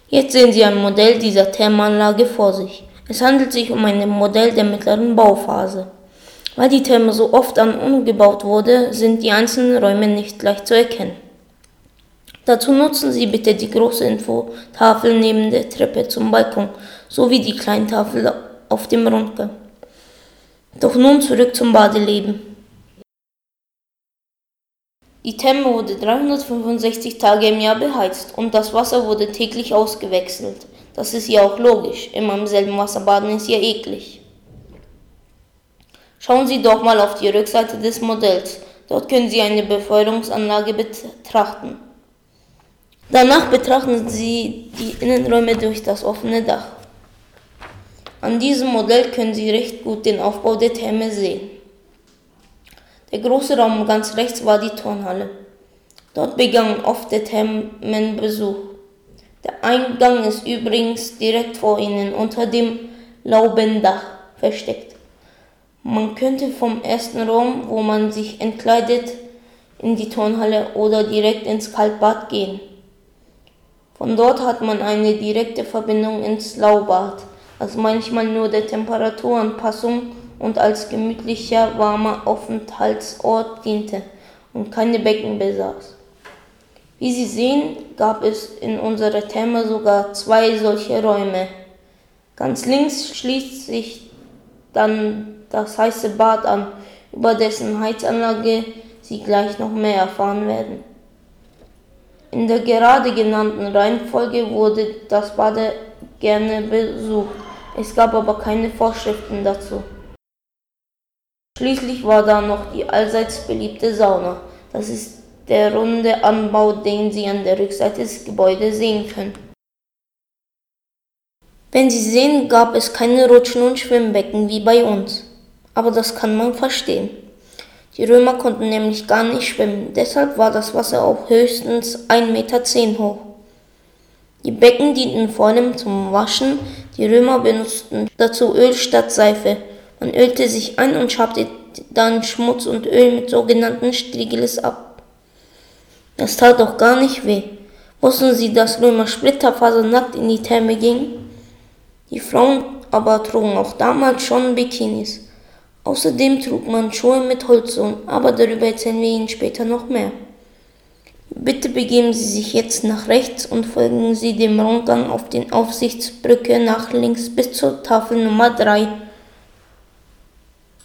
Jetzt sehen Sie ein Modell dieser Thermenanlage vor sich. Es handelt sich um ein Modell der mittleren Bauphase. Weil die Therme so oft umgebaut wurde, sind die einzelnen Räume nicht leicht zu erkennen. Dazu nutzen Sie bitte die große Infotafel neben der Treppe zum Balkon sowie die kleine Tafel auf dem Rundgang. Doch nun zurück zum Badeleben. Die Therme wurde 365 Tage im Jahr beheizt und das Wasser wurde täglich ausgewechselt. Das ist ja auch logisch, immer im selben Wasser baden ist ja eklig. Schauen Sie doch mal auf die Rückseite des Modells, dort können Sie eine Befeuerungsanlage betrachten. Danach betrachten Sie die Innenräume durch das offene Dach. An diesem Modell können Sie recht gut den Aufbau der Therme sehen. Der große Raum ganz rechts war die Turnhalle. Dort begann oft der Thermenbesuch. Der Eingang ist übrigens direkt vor Ihnen unter dem Laubendach versteckt. Man könnte vom ersten Raum, wo man sich entkleidet, in die Turnhalle oder direkt ins Kaltbad gehen. Von dort hat man eine direkte Verbindung ins Laubad, das manchmal nur der Temperaturanpassung und als gemütlicher, warmer Aufenthaltsort diente und keine Becken besaß. Wie Sie sehen, gab es in unserer Therme sogar 2 solche Räume. Ganz links schließt sich dann das heiße Bad an, über dessen Heizanlage Sie gleich noch mehr erfahren werden. In der gerade genannten Reihenfolge wurde das Bad gerne besucht, es gab aber keine Vorschriften dazu. Schließlich war da noch die allseits beliebte Sauna. Das ist der runde Anbau, den Sie an der Rückseite des Gebäudes sehen können. Wenn Sie sehen, gab es keine Rutschen und Schwimmbecken wie bei uns. Aber das kann man verstehen. Die Römer konnten nämlich gar nicht schwimmen, deshalb war das Wasser auch höchstens 1,10 Meter hoch. Die Becken dienten vor allem zum Waschen, die Römer benutzten dazu Öl statt Seife. Man ölte sich ein und schabte dann Schmutz und Öl mit sogenannten Striegeles ab. Das tat auch gar nicht weh. Wussten Sie, dass Römer splitterfasernackt in die Therme gingen? Die Frauen aber trugen auch damals schon Bikinis. Außerdem trug man Schuhe mit Holzsohlen, aber darüber erzählen wir Ihnen später noch mehr. Bitte begeben Sie sich jetzt nach rechts und folgen Sie dem Rundgang auf den Aufsichtsbrücke nach links bis zur Tafel Nummer 3.